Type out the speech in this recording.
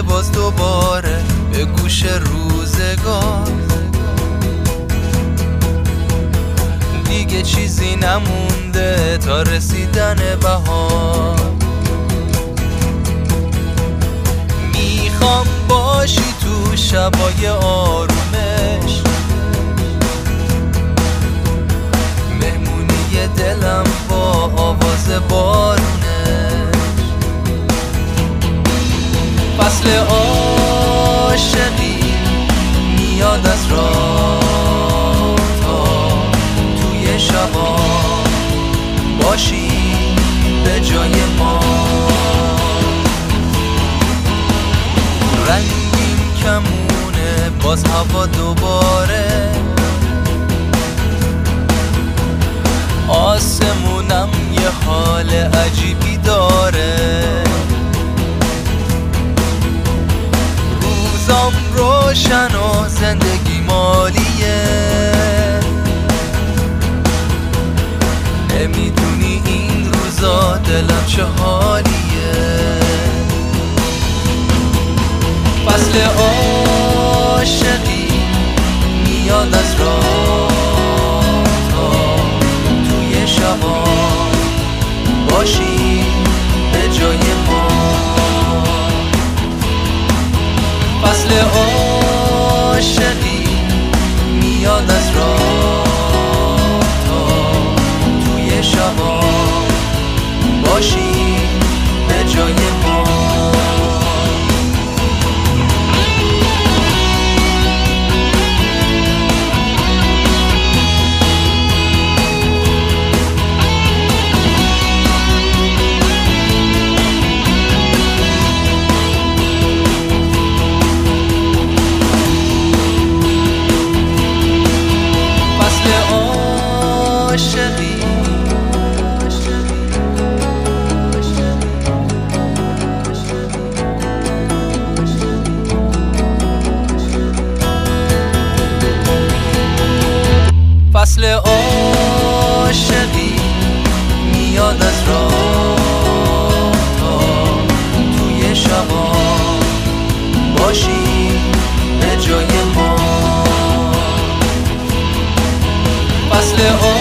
میرسه باز دوباره به گوش روزگار. دیگه چیزی نمونده تا رسیدن بهار. میخوام باشی تو شبای آرومش، مهمونی دلم با آواز بارونش. فصل عاشقی میاد از راه تا توی شبا باشی به جای ما. رنگین کمونه باز هوا دوباره، آسمونم یه حال عجیبی داره. روزام روشن و زندگی مالیه، نمیدونی این روزا دلم چه حالیه. فصل عاشقی میاد از راه تا توی شبا باشی به جای ما. فصل عاشقی میاد از راه تا توی شبا باشی به جای ما. فصل عاشقی میاد از راه تا توی شبا باشی به جای ما. فصل